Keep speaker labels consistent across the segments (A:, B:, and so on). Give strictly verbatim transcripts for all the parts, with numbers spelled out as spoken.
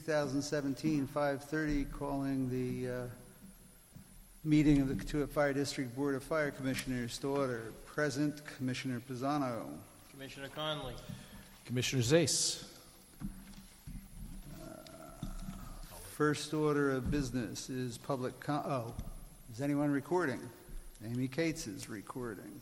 A: twenty seventeen five thirty, calling the uh, meeting of the Katuah Fire District Board of Fire Commissioners to order. Present, Commissioner Pisano.
B: Commissioner Conley.
C: Commissioner Zace.
A: Uh, first order of business is public com- oh, is anyone recording? Amy Cates is recording.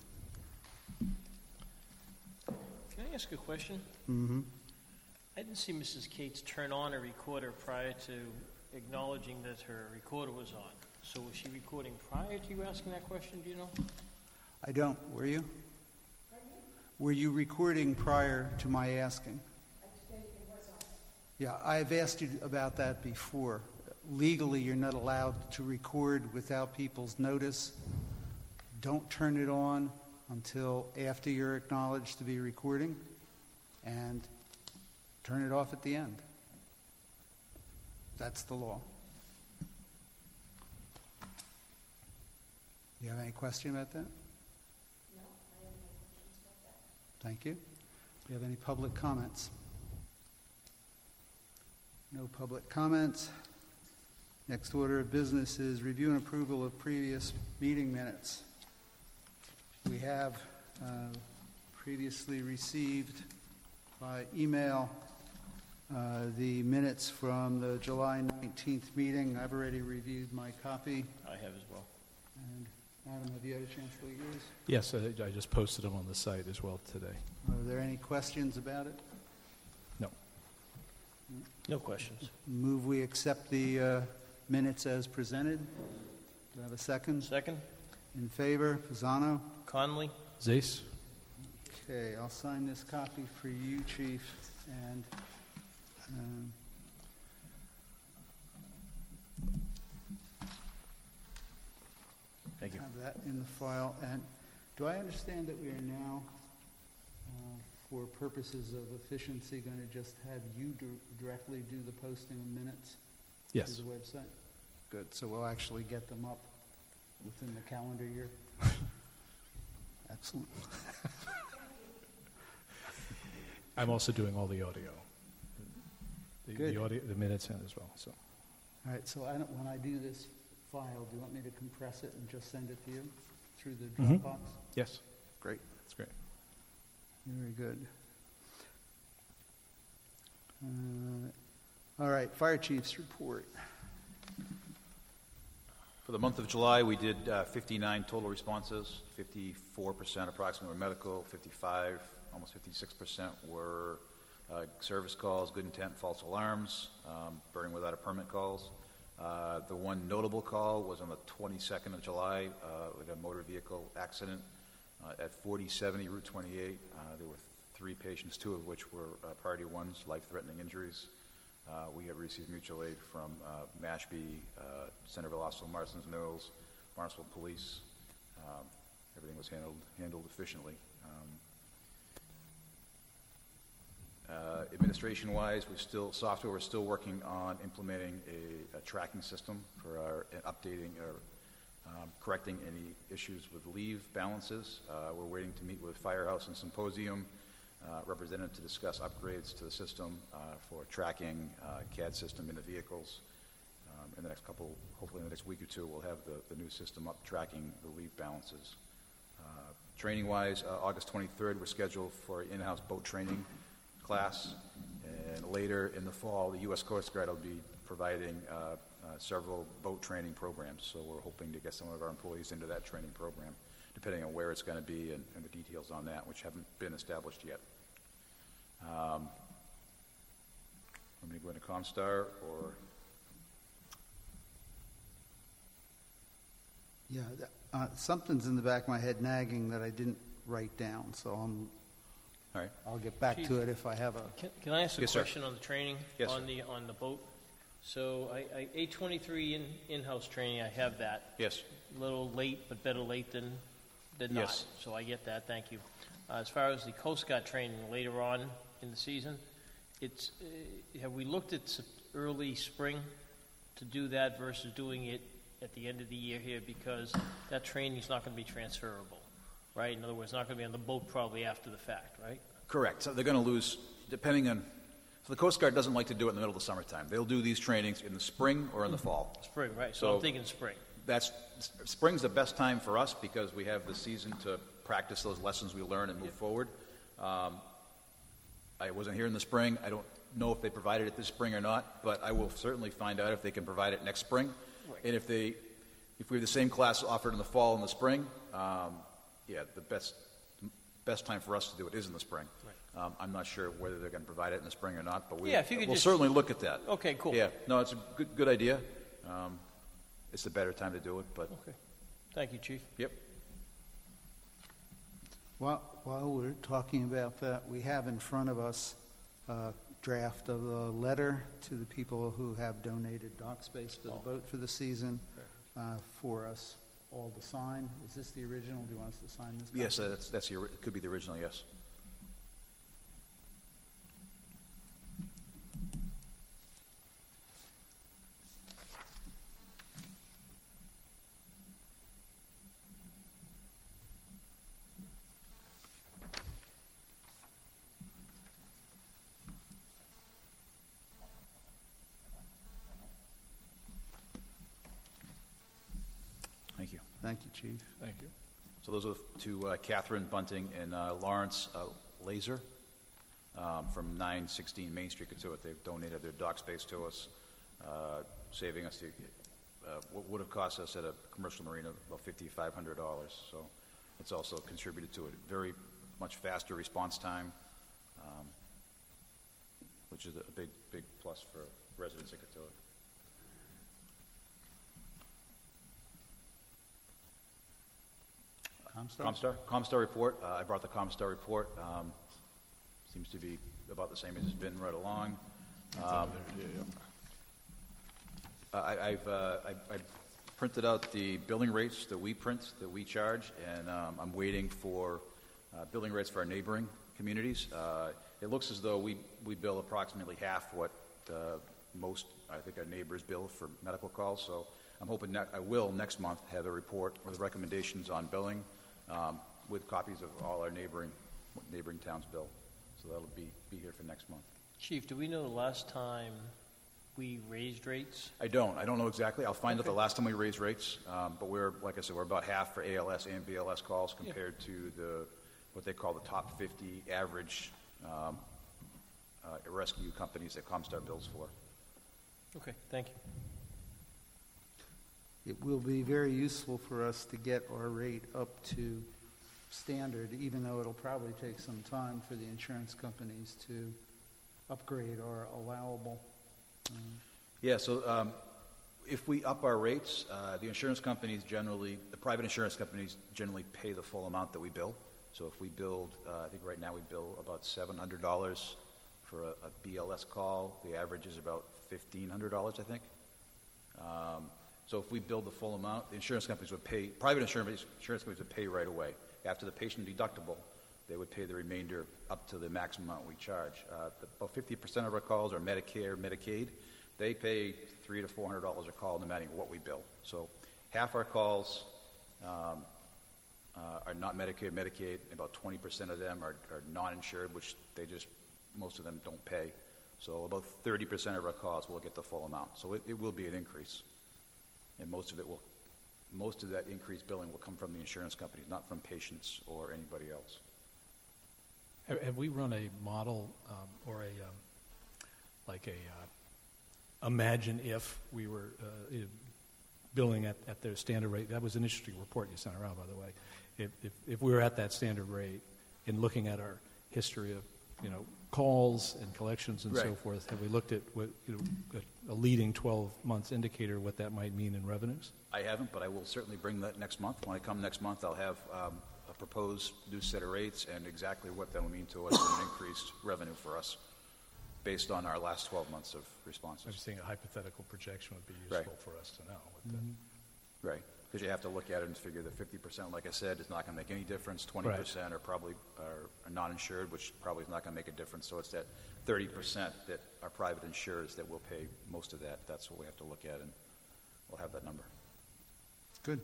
B: Can I ask a question?
A: Mm-hmm.
B: I didn't see Missus Cates turn on a recorder prior to acknowledging that her recorder was on. So was she recording prior to you asking that question, do you know?
A: I don't. Were you? Were you recording prior to my asking? Yeah, I've asked you about that before. Legally, you're not allowed to record without people's notice. Don't turn it on until after you're acknowledged to be recording, and turn it off at the end. That's the law. Do you have any question about that?
D: No, I have no questions about that.
A: Thank you. Do you have any public comments? No public comments. Next order of business is review and approval of previous meeting minutes. We have uh, previously received by email uh, the minutes from the July nineteenth meeting. I've already reviewed my copy.
B: I have as well.
A: And Adam, have you had a chance to look at yours?
C: Yes, I, I just posted them on the site as well today.
A: Are there any questions about it?
C: No.
B: No questions.
A: Move we accept the uh, minutes as presented. Do I have a second?
B: Second,
A: In favor, Pisano?
B: Conley.
C: Zace.
A: Okay, I'll sign this copy for you, Chief, and um,
B: Thank you.
A: have that in the file. And do I understand that we are now, uh, for purposes of efficiency, going to just have you dir- directly do the posting of minutes
C: Yes.
A: to the website? Good. So we'll actually get them up within the calendar year. Excellent.
C: I'm also doing all the audio. The,
A: Good.
C: the audio, the minutes in as well. So
A: All right. So I don't, when I do this file, do you want me to compress it and just send it to you through the
C: Mhm.
A: Dropbox?
C: yes,
A: Great.
C: that's great.
A: Very good. Uh, all right, Fire Chief's report.
E: For the month of July, we did uh, fifty-nine total responses. fifty-four percent approximately were medical, fifty-five, almost fifty-six percent were uh, service calls, good intent, false alarms, um, burning without a permit calls. Uh, the one notable call was on the twenty-second of July uh, with a motor vehicle accident uh, at forty seventy Route twenty-eight. Uh, there were three patients, two of which were uh, priority ones, life-threatening injuries. Uh, we have received mutual aid from uh, Mashpee, uh, Centerville Hospital, Marston's Mills, Barnstable Police. Um, everything was handled handled efficiently. Um, uh, administration-wise, we're still software. We're still working on implementing a, a tracking system for our and updating or um, correcting any issues with leave balances. Uh, we're waiting to meet with Firehouse and Symposium Uh, representative to discuss upgrades to the system uh, for tracking uh, C A D system in the vehicles. Um, in the next couple, hopefully in the next week or two, we'll have the, the new system up tracking the leave balances. Uh, training-wise, uh, August twenty-third, we're scheduled for an in-house boat training class, and later in the fall, the U S Coast Guard will be providing uh, uh, several boat training programs, so we're hoping to get some of our employees into that training program, depending on where it's going to be and, and the details on that, which haven't been established yet. Um, let me go into Comstar or...
A: Yeah, th- uh, something's in the back of my head nagging that I didn't write down, so I'm,
E: All right.
A: I'll get back
B: Chief.
A: to it if I have a...
B: Can, can I ask a
E: Yes, sir.
B: question on the training?
E: Yes,
B: On
E: sir.
B: the, on the boat? So I, I, eight twenty-three in, in-house training, I have that.
E: Yes.
B: A little late, but better late than, than not.
E: Yes.
B: So I get that, thank you. Uh, as far as the Coast Guard training later on in the season, it's, uh, have we looked at s- early spring to do that versus doing it at the end of the year here? Because that training is not going to be transferable, right? In other words, it's not going to be on the boat probably after the fact, right?
E: Correct. So they're going to lose, depending on the Coast Guard doesn't like to do it in the middle of the summertime. They'll do these trainings in the spring or in the fall.
B: Spring, right, so
E: So-
B: I'm thinking spring.
E: That's, spring's the best time for us because we have the season to practice those lessons we learn and move forward. Um, I wasn't here in the spring. I don't know if they provided it this spring or not, but I will certainly find out if they can provide it next spring.
B: Right.
E: And if they, if we have the same class offered in the fall and the spring, um, yeah, the best, best time for us to do it is in the spring.
B: Right.
E: Um, I'm not sure whether they're going to provide it in the spring or not, but we,
B: Yeah, if you could
E: we'll
B: just-
E: certainly look at that.
B: Okay, cool.
E: Yeah, no, it's a good, good idea. Um, it's a better time to do it, but,
B: Okay, thank you, Chief.
E: yep.
A: While, while we're talking about that, we have in front of us a draft of a letter to the people who have donated dock space for the boat for the season uh, for us all to sign. Is this the original? Do you want us to sign this?
E: Yes,
A: copy?
E: uh, that's, that's the, ori- it could be the original, yes. Thank you.
A: Thank you, Chief.
C: Thank you.
E: So those are to uh, Catherine Bunting and uh, Lawrence uh, Laser um, from nine sixteen Main Street, Katuitt. They've donated their dock space to us, uh, saving us the, uh, what would have cost us at a commercial marina about fifty-five hundred dollars. So it's also contributed to a very much faster response time, um, which is a big, big plus for residents of Katuitt.
A: Comstar?
E: Comstar, Comstar report. Uh, I brought the Comstar report. Um, seems to be about the same as it's been right along. Um, I, I've uh, I, I printed out the billing rates that we print, that we charge, and um, I'm waiting for uh, billing rates for our neighboring communities. Uh, it looks as though we, we bill approximately half what uh, most, I think, our neighbors bill for medical calls. So I'm hoping ne- I will next month have a report with recommendations on billing um, with copies of all our neighboring neighboring towns' bill. So that'll be, be here for next month.
B: Chief, do we know the last time we raised rates?
E: I don't. I don't know exactly. I'll find out
B: Okay.
E: the last time we raised rates. Um, but we're, like I said, we're about half for A L S and B L S calls compared to the what they call the top fifty average um, uh, rescue companies that Comstar bills for.
B: Okay, thank you.
A: It will be very useful for us to get our rate up to standard, even though it'll probably take some time for the insurance companies to upgrade our allowable. um,
E: Yeah, so um, if we up our rates, uh, the insurance companies generally, the private insurance companies generally pay the full amount that we bill. So if we build, uh, I think right now we bill about seven hundred dollars for a, a B L S call. The average is about fifteen hundred dollars, I think. Um, so if we build the full amount, the insurance companies would pay, private insurance, insurance companies would pay right away. After the patient deductible, they would pay the remainder up to the maximum amount we charge. Uh, the, about fifty percent of our calls are Medicare, Medicaid. They pay three to four hundred dollars a call, no matter what we bill. So half our calls um, uh, are not Medicare, Medicaid. About twenty percent of them are, are non-insured, which they just most of them don't pay. So about thirty percent of our calls will get the full amount. So it, it will be an increase, and most of it will, most of that increased billing will come from the insurance companies, not from patients or anybody else.
C: Have, have we run a model um, or a um, like a uh, imagine if we were uh, i- billing at, at their standard rate? That was an interesting report you sent around, by the way. If, if, if we were at that standard rate and looking at our history of, you know, calls and collections and so
E: Right.
C: forth, have we looked at what, you know, a, a leading twelve months indicator, what that might mean in revenues?
E: I haven't, but I will certainly bring that next month. When I come next month, I'll have um, a proposed new set of rates and exactly what that will mean to us in an increased revenue for us based on our last twelve months of
C: I'm
E: responses.
C: just saying a hypothetical projection would be
E: Right.
C: useful for us to know. What the,
E: Right, because you have to look at it and figure that fifty percent, like I said, is not going to make any difference. twenty percent are probably are, are non-insured, which probably is not going to make a difference. So it's that thirty percent that are private insurers that will pay most of that. That's what we have to look at, and we'll have that number.
A: Good.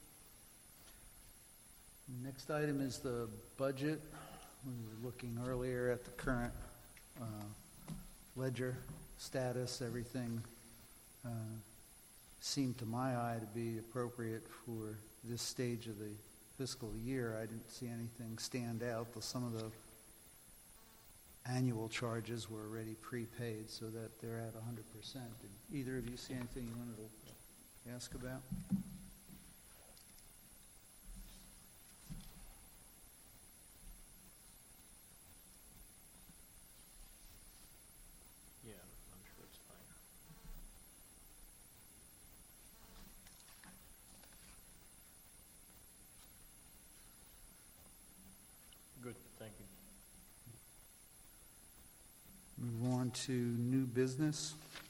A: Next item is the budget. We were looking earlier at the current uh, ledger status, everything uh, seemed to my eye to be appropriate for this stage of the fiscal year. I didn't see anything stand out, though some of the annual charges were already prepaid so that they're at one hundred percent. Did either of you see anything you wanted to ask about?
B: Yeah, I'm sure it's fine. Good, thank you.
A: Move on to new business.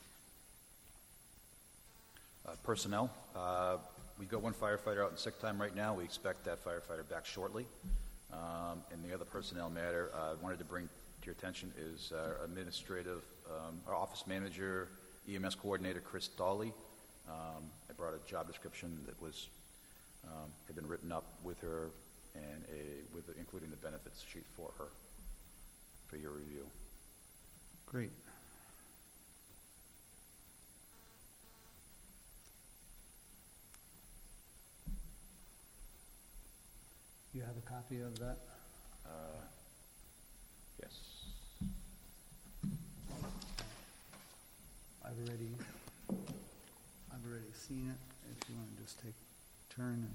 E: Uh, Personnel, uh, we've got one firefighter out in sick time right now. We expect that firefighter back shortly. Um, And the other personnel matter uh, I wanted to bring to your attention is our administrative, um, our office manager, E M S coordinator, Chris Dawley. Um, I brought a job description that was, um, had been written up with her and a, with, including the benefits sheet for her, for your review.
A: Great. You have a copy of that?
E: Uh, Yes.
A: I've already, I've already seen it. If you want to just take a turn and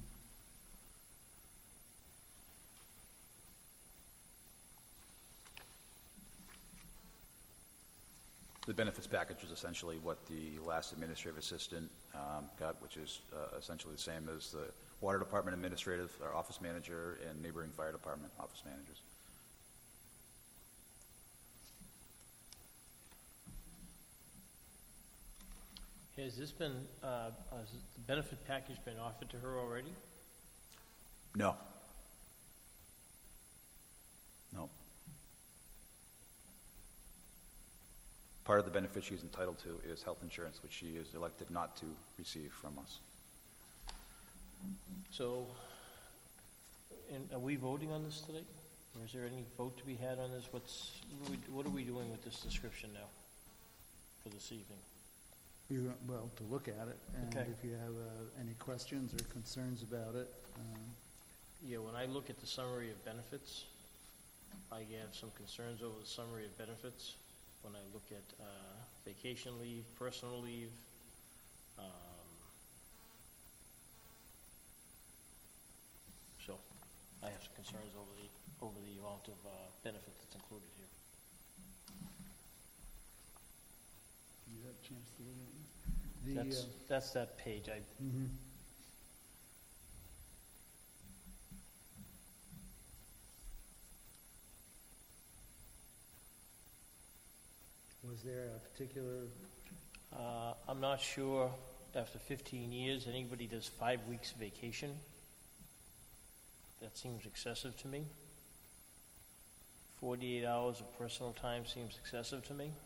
E: The benefits package is essentially what the last administrative assistant um, got, which is uh, essentially the same as the water department administrative, our office manager, and neighboring fire department office managers.
B: Has this been, uh, has the benefit package been offered to her already?
E: No. No. Part of the benefit she's entitled to is health insurance, which she is elected not to receive from us.
B: So, and are we voting on this today? Or is there any vote to be had on this? What's, what are we, what are we doing with this description now for this evening?
A: you, well, to look at it, and
B: Okay.
A: if you have uh, any questions or concerns about it, um,
B: Yeah, when I look at the summary of benefits, I have some concerns over the summary of benefits. When I look at uh, vacation leave, personal leave, um, so I have some concerns over the, over the amount of uh, benefit that's included here.
A: you had a chance to look at it. The,
B: That's,
A: uh,
B: that's that page. I,
A: mhm. Was there a particular,
B: uh, I'm not sure, after fifteen years, anybody does five weeks vacation. That seems excessive to me. forty-eight hours of personal time seems excessive to me.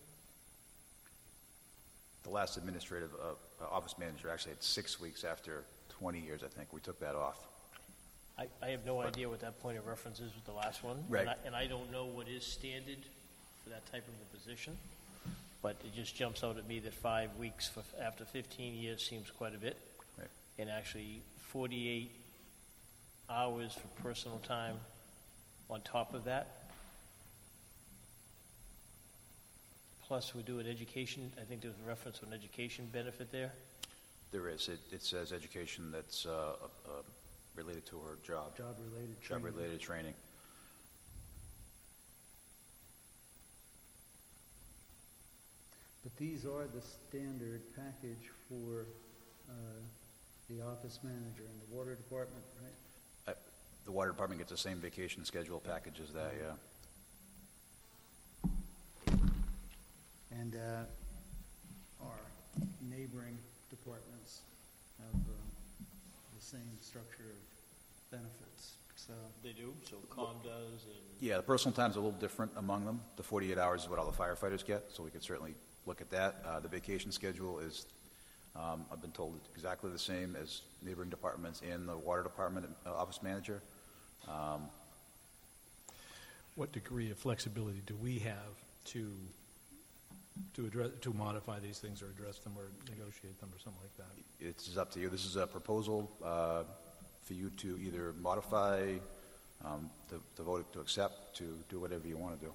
E: The last administrative uh, uh, office manager actually had six weeks after twenty years, I think. We took that off.
B: I, I have no idea what that point of reference is with the last one.
E: Right.
B: And I, and I don't know what is standard for that type of a position. But it just jumps out at me that five weeks for, after fifteen years seems quite a bit.
E: Right.
B: And actually forty-eight hours for personal time on top of that. Plus, we do an education, I think there's a reference to an education benefit there.
E: There is. It, it says education that's uh, uh, related to her job,
A: job-related training?
E: job-related training.
A: But these are the standard package for uh, the office manager and the water department, right?
E: Uh, The water department gets the same vacation schedule package as that, yeah.
A: And uh, our neighboring departments have uh, the same structure of benefits, so.
B: They do, so COM does, and
E: Yeah, the personal time's a little different among them. The forty-eight hours is what all the firefighters get, so we could certainly look at that. Uh, The vacation schedule is, um, I've been told, exactly the same as neighboring departments and the water department uh, office manager. Um,
C: What degree of flexibility do we have to to address, to modify these things or address them or negotiate them or something like that?
E: It's up to you. This is a proposal uh, for you to either modify, um, to to vote to accept, to do whatever you want to do.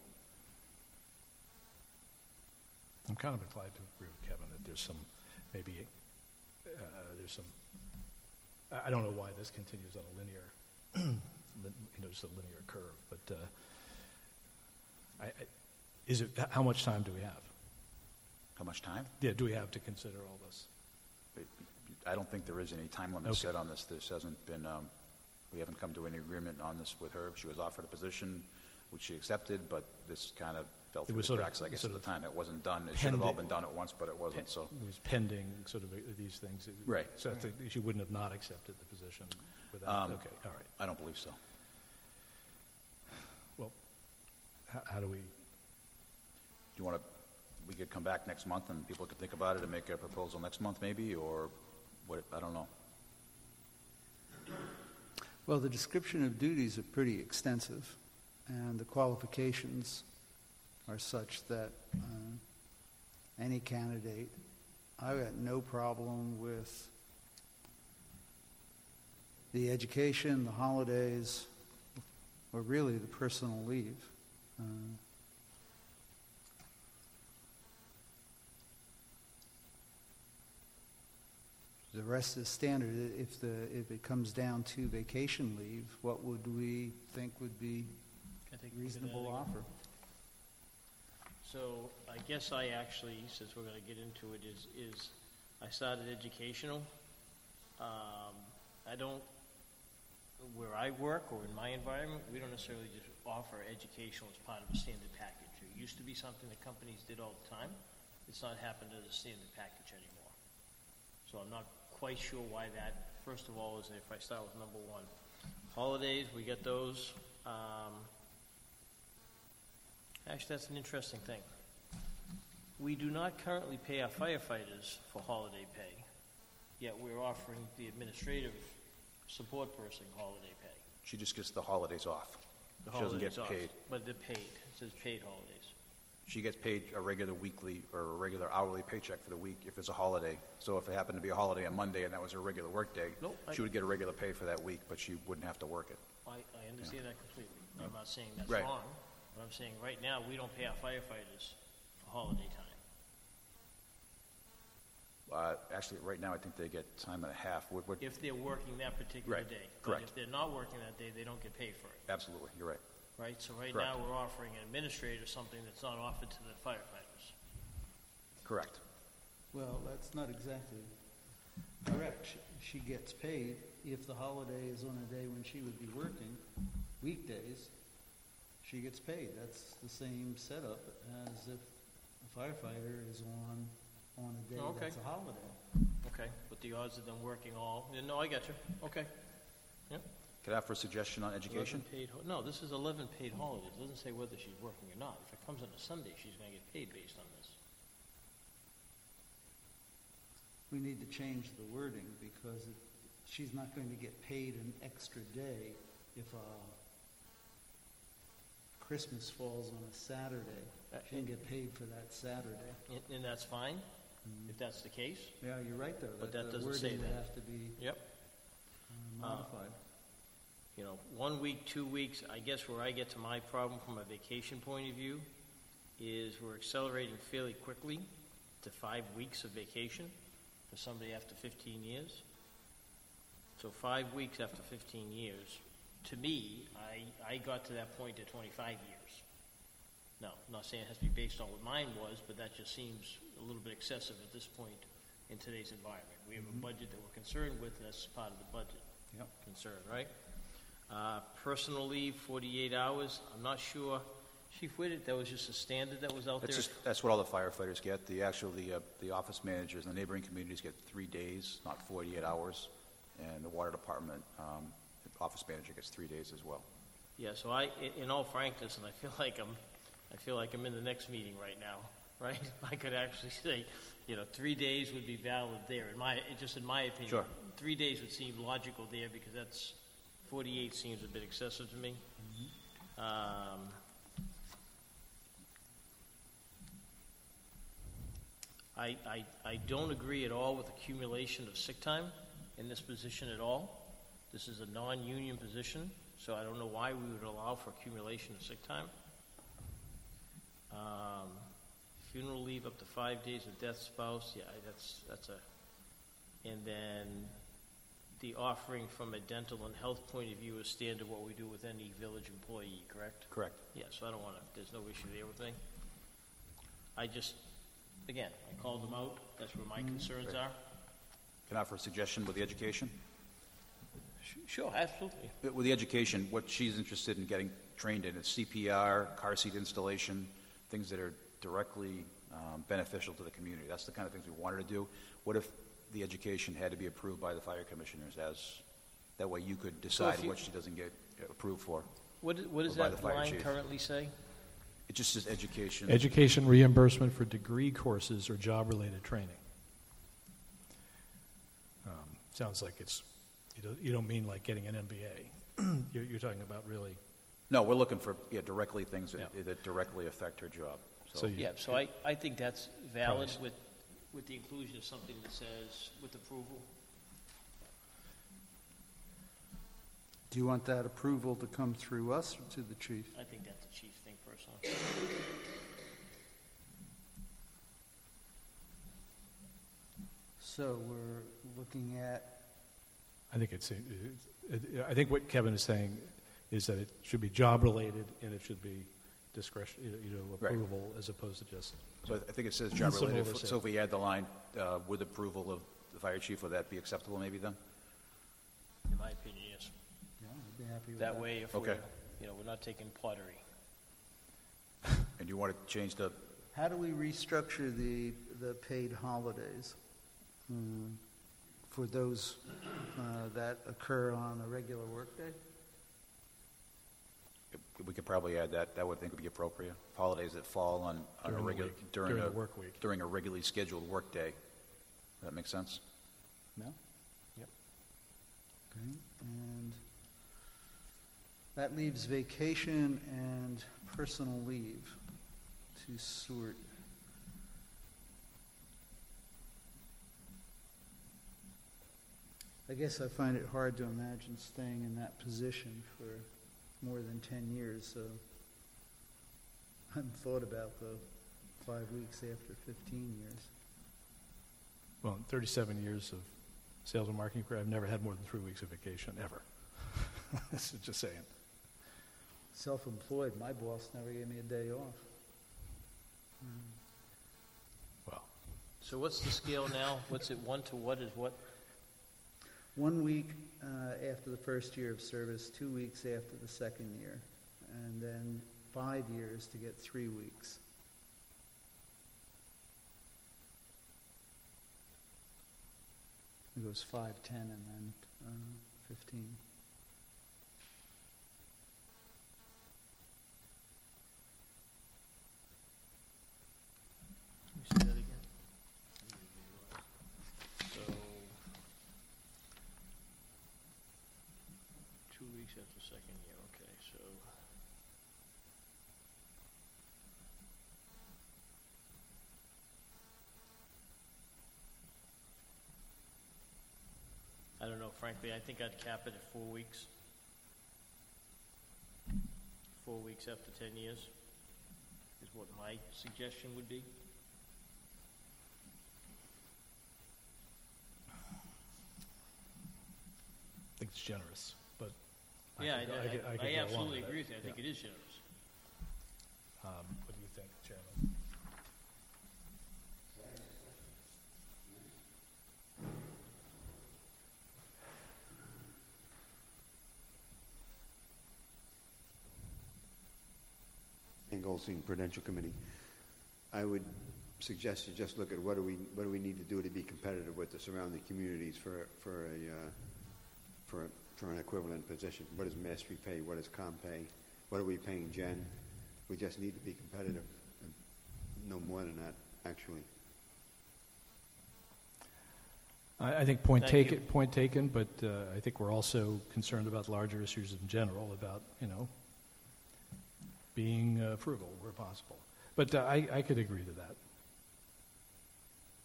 C: I'm kind of inclined to agree with Kevin that there's some, maybe, uh, there's some, I- I don't know why this continues on a linear, lin- you know, just a linear curve, but uh, I, I, is it, how much time do we have?
E: How much time?
C: Yeah, do we have to consider all this?
E: I don't think there is any time limit
C: Okay.
E: set on this. This hasn't been, um, we haven't come to any agreement on this with her. She was offered a position, which she accepted, but this kind of fell
C: It
E: through
C: was
E: the
C: sort of-
E: cracks, I guess,
C: sort
E: at
C: of
E: the time. It wasn't done. It should have all
C: pending-
E: been done at once, but it wasn't, so.
C: It was pending sort of uh, these things.
E: Right.
C: So I think she wouldn't have not accepted the position without,
E: Um,
C: okay, all right.
E: I don't believe so.
C: Well, how, how do we,
E: Do you want to, we could come back next month and people could think about it and make a proposal next month maybe, or what, I don't know.
A: Well, the description of duties are pretty extensive, and the qualifications are such that uh, any candidate, I've got no problem with the education, the holidays, or really the personal leave. Uh, The rest is standard. If the, if it comes down to vacation leave, what would we think would be
B: I think
A: reasonable offer?
B: So I guess I actually, since we're going to get into it, is, is I started educational. Um, I don't, where I work or in my environment, we don't necessarily just offer educational as part of a standard package. It used to be something that companies did all the time. It's not happened as a standard package anymore. So I'm not quite sure why that, first of all, is if I start with number one. Holidays, we get those. Um, actually, that's an interesting thing. We do not currently pay our firefighters for holiday pay, yet we're offering the administrative support person holiday pay.
E: She just gets the holidays off.
B: The
E: She doesn't
B: holidays
E: get
B: off,
E: paid.
B: But they're paid. It says paid holidays.
E: She gets paid a regular weekly or a regular hourly paycheck for the week if it's a holiday. So if it happened to be a holiday on Monday and that was her regular work day,
B: Nope, I-
E: she would get a regular pay for that week, but she wouldn't have to work it.
B: I, I understand that completely. I'm not saying that's
E: Right.
B: wrong, but I'm saying right now, we don't pay our firefighters for holiday time.
E: Uh, actually, right now, I think they get time and a half. What, what,
B: If they're working that particular
E: Right,
B: day.
E: correct.
B: But if they're not working that day, they don't get paid for it,
E: absolutely, you're right.
B: right? So right
E: Correct.
B: now, we're offering an administrator something that's not offered to the firefighters.
E: Correct.
A: Well, that's not exactly correct. She- She gets paid if the holiday is on a day when she would be working, weekdays, she gets paid. That's the same setup as if a firefighter is on, on a day
B: Oh, okay.
A: that's a holiday.
B: Okay, but the odds of them working all, yeah, no, I got you. Okay. Yep.
E: Could I offer a suggestion on education?
B: eleven paid, ho- no, this is eleven paid holidays. It doesn't say whether she's working or not. If it comes on a Sunday, she's going to get paid based on this.
A: We need to change the wording because it, she's not going to get paid an extra day if uh, Christmas falls on a Saturday. She can get paid for that Saturday.
B: And, and that's fine, if that's the case.
A: Yeah, you're right, though.
B: But that
A: the
B: doesn't say
A: wording would
B: that.
A: have to be
B: Yep.
A: uh, modified.
B: You know, one week, two weeks, I guess where I get to my problem from a vacation point of view is we're accelerating fairly quickly to five weeks of vacation for somebody after fifteen years. So five weeks after fifteen years, to me, I, I got to that point at twenty-five years. Now, I'm not saying it has to be based on what mine was, but that just seems a little bit excessive at this point in today's environment. We have a budget that we're concerned with, and that's part of the budget
A: Yep.
B: concern, right? Uh, personal leave, forty-eight hours. I'm not sure. Chief Whitted, that was just a standard that was out
E: That's
B: there?
E: just, that's what all the firefighters get. The actual, the, uh, the office managers in the neighboring communities get three days, not forty-eight hours. And the water department, um, the office manager gets three days as well.
B: Yeah, so I, in- in all frankness, and I feel like I'm, I feel like I'm in the next meeting right now, right? I could actually say, you know, three days would be valid there, in my, just in my opinion.
E: Sure.
B: Three days would seem logical there, because that's, forty-eight seems a bit excessive to me. Um, I, I, I don't agree at all with accumulation of sick time in this position at all. This is a non-union position, so I don't know why we would allow for accumulation of sick time. Um, funeral leave up to five days of death spouse, yeah, that's, that's a, and then the offering from a dental and health point of view is standard what we do with any village employee, correct?
E: Correct.
B: Yeah, so I don't want to, there's no issue there with me. I just, again, I called them out, that's where my concerns
E: Great.
B: are.
E: Can I offer a suggestion with the education?
B: Sh- Sure, absolutely.
E: With the education, what she's interested in getting trained in is C P R, car seat installation, things that are directly um, beneficial to the community. That's the kind of things we wanted to do. What if the education had to be approved by the fire commissioners as, that way you could decide
B: you-
E: what she doesn't get approved for?
B: What, i- what does
E: Or by the
B: that
E: fire
B: line
E: chief.
B: currently say?
E: It just says education.
C: Education reimbursement for degree courses or job-related training. Um, Sounds like it's, you don't, you don't mean like getting an M B A. You're, you're talking about really,
E: No, we're looking for, yeah, directly things that,
C: Yeah.
E: that directly affect her job.
C: so you,
B: Yeah, so I, I think that's valid
C: Probably.
B: with, with the inclusion of something that says with approval.
A: Do you want that approval to come through us or to the chief?
B: I think that's the chief thing personally.
A: So we're looking at,
C: I think it's, it- it- I think what Kevin is saying is that it should be job-related and it should be discretion, you know,
E: Right.
C: approval as opposed to just,
E: So I think it says job
C: Some
E: related.
C: oversight.
E: So if we add the line, uh, with approval of the fire chief, would that be acceptable maybe then?
B: In my opinion, yes.
A: yeah, I'd be happy with that.
B: That way, if we're,
E: Okay.
B: you know, we're not taking pottery.
E: And you want to change the,
A: How do we restructure the, the paid holidays mm, for those uh, that occur on a regular workday?
E: we could probably add that, that would think would be appropriate. Holidays that fall on, on a
C: During the
E: regular,
C: week,
E: during
C: during
E: a,
C: the work week.
E: during a regularly scheduled workday. Does that make sense?
A: No?
C: Yep.
A: Okay, and that leaves vacation and personal leave to sort. I guess I find it hard to imagine staying in that position for more than ten years, so I haven't thought about the five weeks after fifteen years.
C: well, in thirty-seven years of sales and marketing career, I've never had more than three weeks of vacation, ever. This is just saying.
A: Self-employed, my boss never gave me a day off.
C: Well,
B: So what's the scale now? What's it, one to what is what?
A: One week uh, after the first year of service, two weeks after the second year, and then five years to get three weeks. It goes five, ten, and then uh, fifteen.
B: Let me see that again. So, two weeks after second year, okay, so. I don't know, frankly, I think I'd cap it at four weeks. Four weeks after ten years is what my suggestion would be.
C: I think it's generous, but I
B: Yeah,
C: could go-
B: I,
C: I could- I
B: I,
C: could
B: I
C: go along
B: absolutely
C: with it.
B: agree with you. I think
C: Yeah.
B: it is generous.
C: Um, What do you think, Chairman?
F: and Goldstein Prudential Committee. I would suggest you just look at what do we, what do we need to do to be competitive with the surrounding communities for, for a, uh, for, a- for an equivalent position. What does Mastery pay? What does Com pay? What are we paying Jen? We just need to be competitive, and no more than that, actually.
C: I, I think point
B: Thank
C: taken,
B: you.
C: point taken, but uh, I think we're also concerned about larger issues in general, about, you know, being uh, frugal where possible. But uh, I, I could agree to that.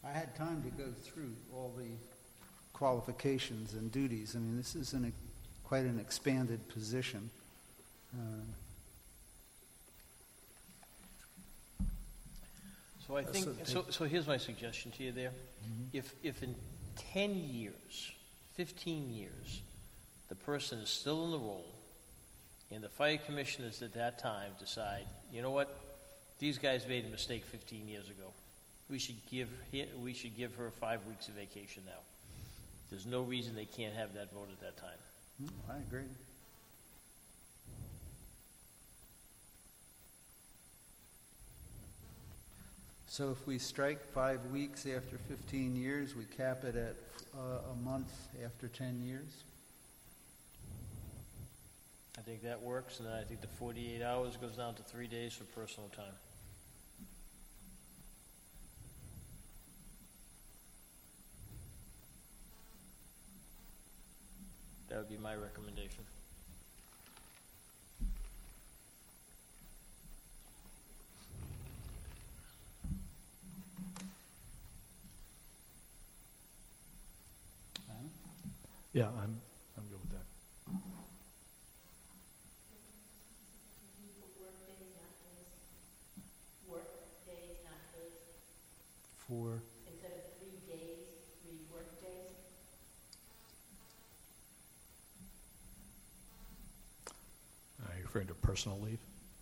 A: I had time to go through all the qualifications and duties. I mean, this is an, quite an expanded position. Uh,
B: So I think,
A: So
B: so,
A: they-
B: so here's my suggestion to you there. If, if in ten years, fifteen years, the person is still in the role, and the fire commissioners at that time decide, you know what, these guys made a mistake fifteen years ago. We should give, he- we should give her five weeks of vacation now. There's no reason they can't have that vote at that time.
A: mm, I agree. So if we strike five weeks after fifteen years, we cap it at uh, a month after ten years?
B: I think that works, and then I think the forty-eight hours goes down to three days for personal time. That would be my recommendation.
A: Huh?
C: Yeah, I'm, I'm good with that.
D: Work days, not days. Work days, not days.
A: For,
D: Instead of three days, three work days.
C: Are you referring to personal leave?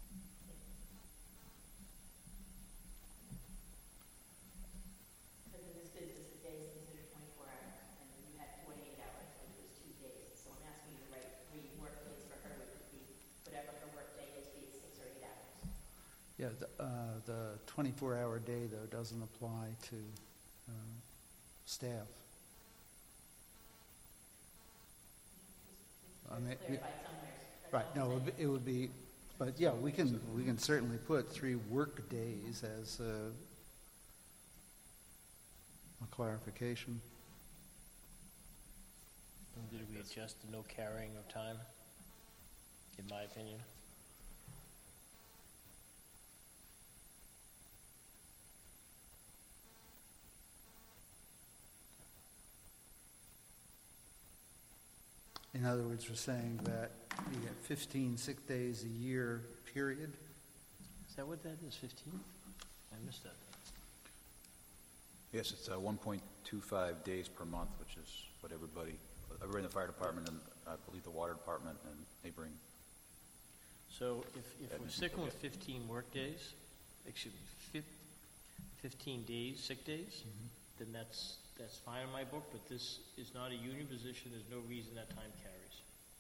D: Because in this business, the day is considered twenty-four hours, and you had forty-eight hours, and it was two days. So I'm asking you to write three work days for her, which would be whatever her work day is, be it six or eight hours.
A: yeah, the, uh, the twenty-four hour day, though, doesn't apply to uh, staff. I mean,
D: It's clarified somewhere. That's
A: right,
D: all I'm
A: no, it would
D: saying.
A: be- it would be, but yeah, we can, we can certainly put three work days as a a clarification.
B: Did we adjust the no carrying of time, in my opinion?
A: In other words, we're saying that you get fifteen sick days a year, period.
B: Is that what that is, fifteen? I missed that.
E: Yes, it's uh, one point two five days per month, which is what everybody, everybody in the fire department and I believe the water department and neighboring.
B: So if, if we're sticking with fifteen work days, excuse me, fif- fifteen days, sick days, then that's, that's fine in my book, but this is not a union position, there's no reason that time carries.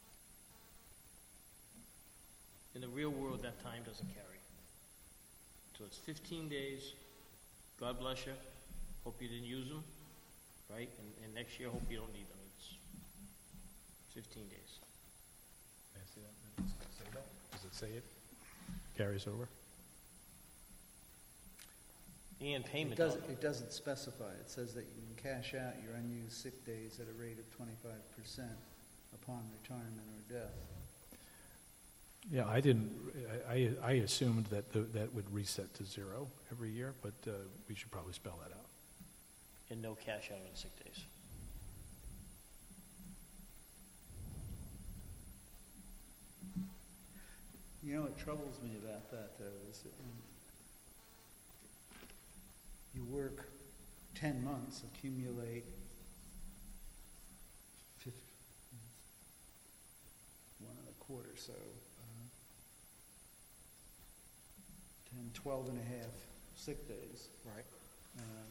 B: In the real world, that time doesn't carry. So it's fifteen days, God bless you, hope you didn't use them, right? And, and next year, hope you don't need them, it's fifteen days.
C: May I see that? Does it say that? Does it say it carries over?
B: And
A: It
B: payment.
A: doesn't,
B: on it.
A: it doesn't specify. It says that you can cash out your unused sick days at a rate of twenty-five percent upon retirement or death.
C: Yeah, I didn't, I, I I assumed that the, that would reset to zero every year, but uh, we should probably spell that out.
B: And no cash out on sick days.
A: You know, what troubles me about that, though, is that when you work ten months, accumulate fif- one and a quarter, so uh, ten, twelve and a half sick days.
B: Right.
A: Um,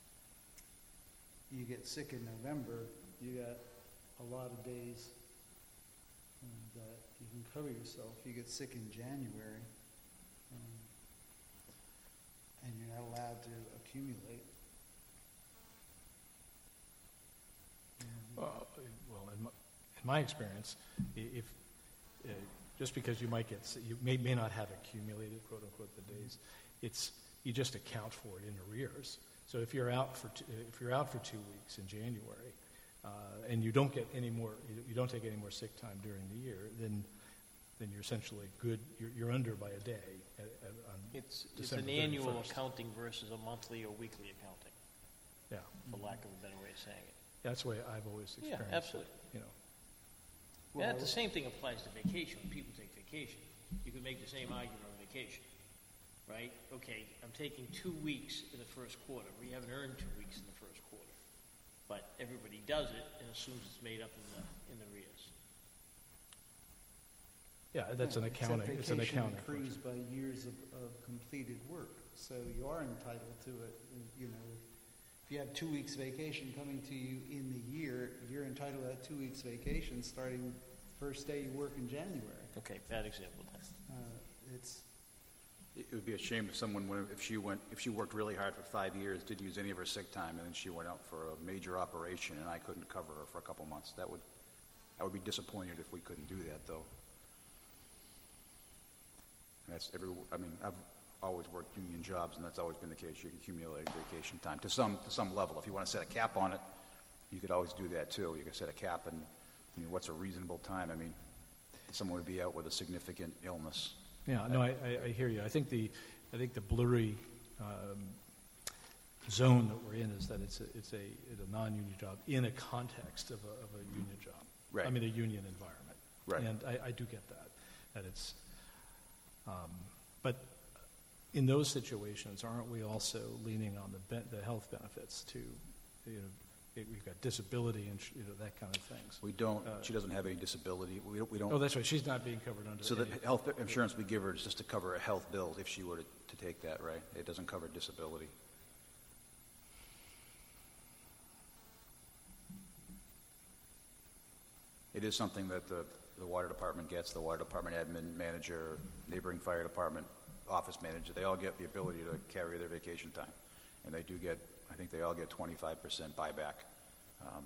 A: you get sick in November, you got a lot of days um, that you can cover yourself. You get sick in January, um, and you're not allowed to accumulate. And-
C: Well, well, in my, in my experience, i- if, uh, just because you might get, s- you may, may not have accumulated, quote unquote, the days, it's, you just account for it in arrears. So if you're out for, two, if you're out for two weeks in January, uh, and you don't get any more, you- you don't take any more sick time during the year, then, then you're essentially good, you're, you're under by a day at, at, on
B: It's, it's
C: December
B: an annual
C: thirty-first.
B: accounting versus a monthly or weekly accounting.
C: Yeah,
B: for lack of a better way of saying it.
C: that's the way I've always
B: Yeah,
C: experienced it,
B: absolutely.
C: you know.
A: Well,
B: And the same thing applies to vacation. When people take vacation, you could make the same argument on vacation, right? Okay, I'm taking two weeks in the first quarter. We haven't earned two weeks in the first quarter. But everybody does it and assumes it's made up in the, in the rears.
C: Yeah, that's an
A: Yeah, except
C: accounting, it's an
A: vacation
C: accounting
A: accrues
C: question.
A: by years of, of completed work, so you are entitled to it, you know. If you have two weeks vacation coming to you in the year, you're entitled to that two weeks vacation starting first day you work in January.
B: Okay, bad example then.
A: Uh, It's,
E: It would be a shame if someone, went- if she went, if she worked really hard for five years, didn't use any of her sick time, and then she went out for a major operation, and I couldn't cover her for a couple months. That would, I would be disappointed if we couldn't do that, though. And that's every, I mean, I've always worked union jobs, and that's always been the case. You can accumulate vacation time to some, to some level. If you want to set a cap on it, you could always do that, too. You could set a cap, and, I mean, what's a reasonable time? I mean, someone would be out with a significant illness.
C: Yeah, no, I, I, I hear you. I think the, I think the blurry um, zone that we're in is that it's a, it's a, it's a non-union job in a context of a, of a union job.
E: Right.
C: I mean, a union environment.
E: Right.
C: And I, I do get that, that it's, um, but in those situations, aren't we also leaning on the, ben- the health benefits to, you know, it- we've got disability and, sh- you know, that kind of things.
E: We don't,
C: Uh,
E: she doesn't have any disability. We don't, we
C: Oh,
E: don't,
C: that's right, she's not being covered under
E: so the
C: any-
E: health insurance we give her is just to cover a health bill if she were to, to take that, right? It doesn't cover disability. It is something that the, the water department gets, the water department admin manager, neighboring fire department, office manager, they all get the ability to carry their vacation time. And they do get, I think they all get twenty-five percent buyback. Um,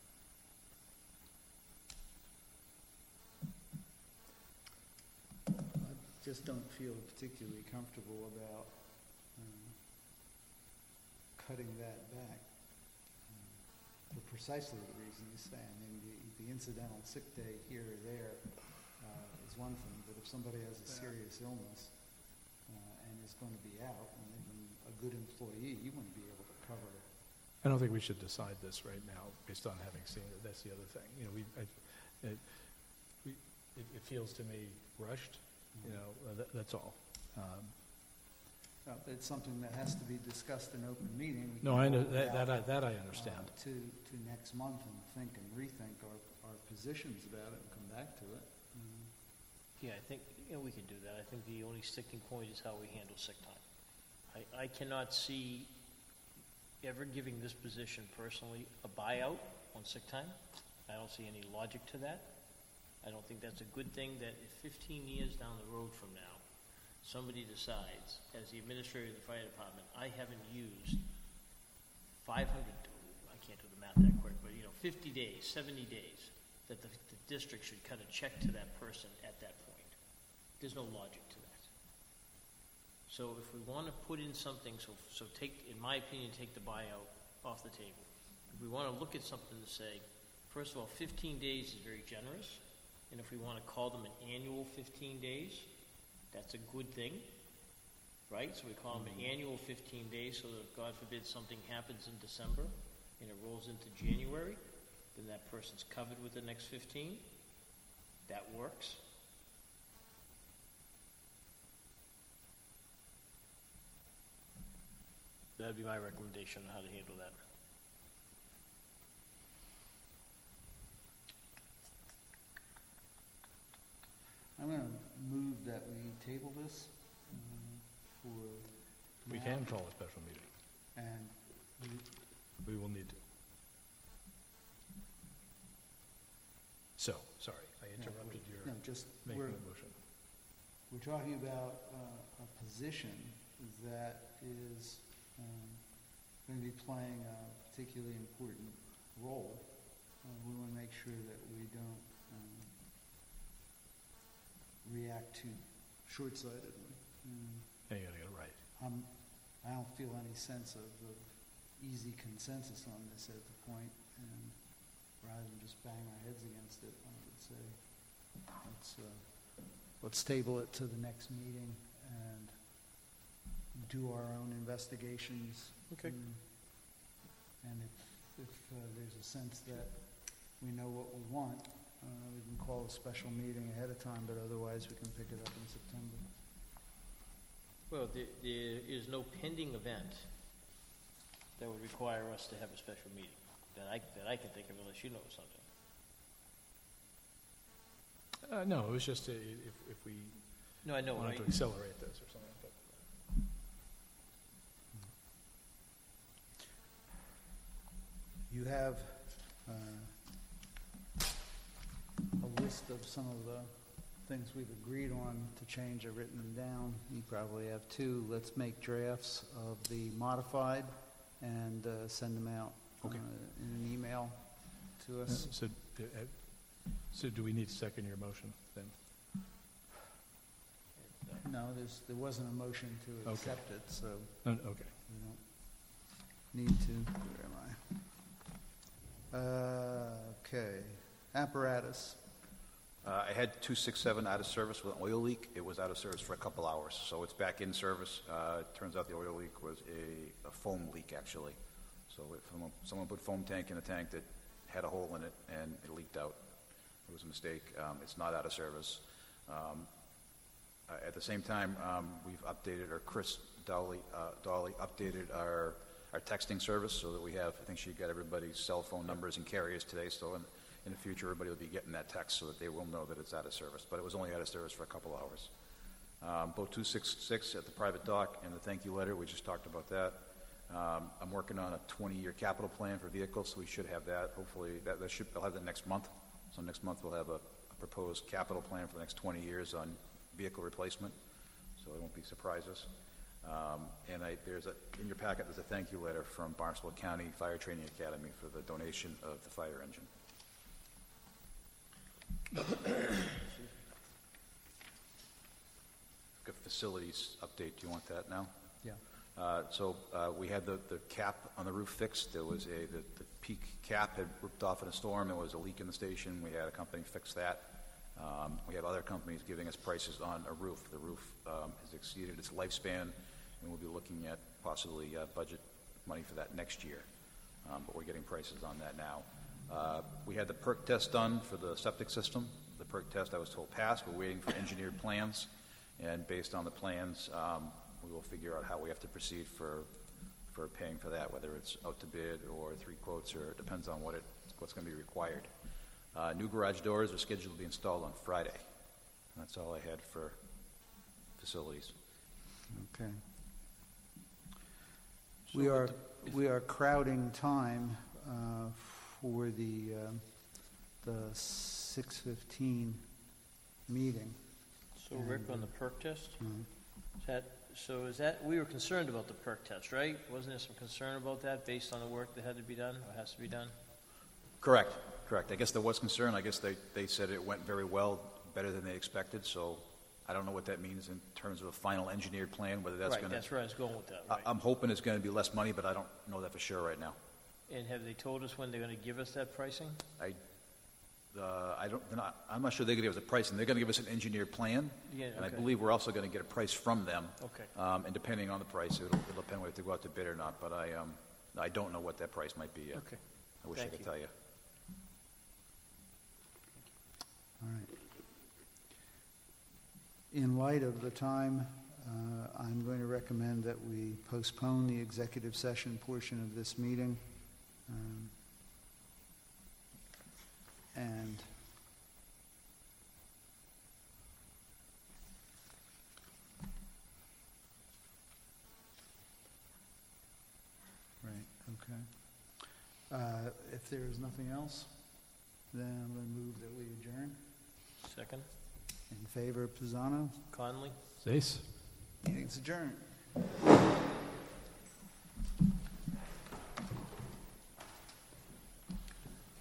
A: I just don't feel particularly comfortable about um, cutting that back um, for precisely the reason you say. I mean, the, the incidental sick day here or there uh, is one thing, but if somebody has a serious illness uh, and is going to be out, and they've been a good employee, you wouldn't be able to cover.
C: I don't think we should decide this right now based on having seen it. That's the other thing. You know, we, I, it, we, it, it feels to me rushed, you know, uh, that, that's all. Um,
A: Uh, It's something that has to be discussed in open meeting. We
C: no,
A: can
C: I know,
A: hold
C: that,
A: out,
C: that, I, that I
A: uh,
C: understand.
A: To, to next month and think and rethink our, our positions about it and come back to it. Mm.
B: Yeah, I think, you know, we can do that. I think the only sticking point is how we handle sick time. I, I cannot see ever giving this position personally a buyout on sick time. I don't see any logic to that. I don't think that's a good thing that if fifteen years down the road from now, somebody decides, as the administrator of the fire department, I haven't used five hundred, I can't do the math that quick, but, you know, fifty days, seventy days, that the, the district should cut a check to that person at that point. There's no logic to that. So if we want to put in something, so, so take, in my opinion, take the buyout off the table. If we want to look at something to say, first of all, fifteen days is very generous, and if we want to call them an annual fifteen days, that's a good thing, right? So we call them an annual fifteen days, so that if, God forbid, something happens in December and it rolls into January, then that person's covered with the next fifteen. That works. That'd be my recommendation on how to handle that.
A: I'm going to move that we table this um, for
C: We
A: now,
C: can call a special meeting.
A: And we-
C: We will need to. So, sorry, I interrupted
A: no,
C: your
A: just,
C: making
A: we're,
C: a motion.
A: we're talking about uh, a position that is um, going to be playing a particularly important role. Uh, we want to make sure that we don't um, react too short-sightedly. Mm,
C: Yeah, you gotta get it right.
A: I'm, I don't feel any sense of, of easy consensus on this at the point, and rather than just bang our heads against it, I would say, let's, uh, let's table it to the next meeting and do our own investigations.
B: Okay.
A: and- And if, if uh, there's a sense that we know what we want, uh, we can call a special meeting ahead of time, but otherwise we can pick it up in September.
B: Well, there, there is no pending event that would require us to have a special meeting that I, that I can think of, unless you know something.
C: Uh, no, it was just a, if, if we
B: No, I know,
C: wanted
B: right?
C: to accelerate this or something, but.
A: You have uh, a list of some of the things we've agreed on to change are written down. You probably have two. Let's make drafts of the modified and uh, send them out
E: Okay.
A: uh, in an email to
C: Uh,
A: us.
C: So, uh, uh, so do we need to second your motion then?
A: No, there's, there wasn't a motion to
C: Okay.
A: accept it, so
C: No, no, okay.
A: we don't need to. Where am I? Uh, okay. Apparatus.
E: Uh, I had two six seven out of service with an oil leak. It was out of service for a couple hours, so it's back in service. Uh, it turns out the oil leak was a, a foam leak, actually. So if someone, someone put foam tank in a tank that had a hole in it and it leaked out. It was a mistake. Um, it's not out of service. Um, uh, at the same time, um, we've updated, or Chris Dawley, uh, Dawley updated our, our texting service so that we have, I think she got everybody's cell phone numbers and carriers today, so in, in the future everybody will be getting that text so that they will know that it's out of service. But it was only out of service for a couple hours. Um, boat two sixty-six at the private dock and the thank you letter, we just talked about that. Um, I'm working on a twenty-year capital plan for vehicles, so we should have that. Hopefully, that, that should, I'll have that next month. So next month we'll have a, a proposed capital plan for the next twenty years on vehicle replacement, so it won't be surprises. Um, and I, there's a, in your packet, there's a thank you letter from Barnstable County Fire Training Academy for the donation of the fire engine. Good facilities update. Do you want that now?
A: Yeah.
E: Uh, So uh, we had the, the cap on the roof fixed. There was a, the, the peak cap had ripped off in a storm. There was a leak in the station. We had a company fix that. Um, we have other companies giving us prices on a roof. The roof um, has exceeded its lifespan, and we'll be looking at possibly uh, budget money for that next year. Um, but we're getting prices on that now. Uh, we had the perk test done for the septic system. The perk test, I was told, passed. We're waiting for engineered plans, and based on the plans, um, we will figure out how we have to proceed for for paying for that, whether it's out to bid or three quotes, or it depends on what it what's going to be required. Uh, new garage doors are scheduled to be installed on Friday. And that's all I had for facilities.
A: Okay.
B: So
A: We are,
B: with the-
A: we are crowding time uh, for the, um, the six fifteen meeting.
B: So Rick, on the perk test,
A: Mhm.
B: is that, so is that, we were concerned about the perk test, right? Wasn't there some concern about that based on the work that had to be done, or has to be done?
E: Correct, correct. I guess there was concern. I guess they, they said it went very well, better than they expected, so I don't know what that means in terms of a final engineered plan, whether that's
B: Right,
E: going to...
B: that's where I was going with that, right?
E: I'm hoping it's going to be less money, but I don't know that for sure right now.
B: And have they told us when they're going to give us that pricing?
E: I, uh, I don't, they're not, I'm not sure they're going to give us a price, and they're going to give us an engineered plan.
B: Yeah,
E: And I
B: okay.
E: believe we're also going to get a price from them.
B: Okay.
E: Um, and depending on the price, it'll, it'll depend whether to go out to bid or not, but I, um, I don't know what that price might be yet.
B: Okay.
E: I wish I
B: Thank
E: could
B: you.
E: tell you.
A: All right. In light of the time, uh, I'm going to recommend that we postpone the executive session portion of this meeting. Um, And right, okay. Uh, If there is nothing else, then I'm going to move that we adjourn.
B: Second,
A: In favor of Pisano?
B: Conley?
C: Zace?
A: Meeting's adjourned.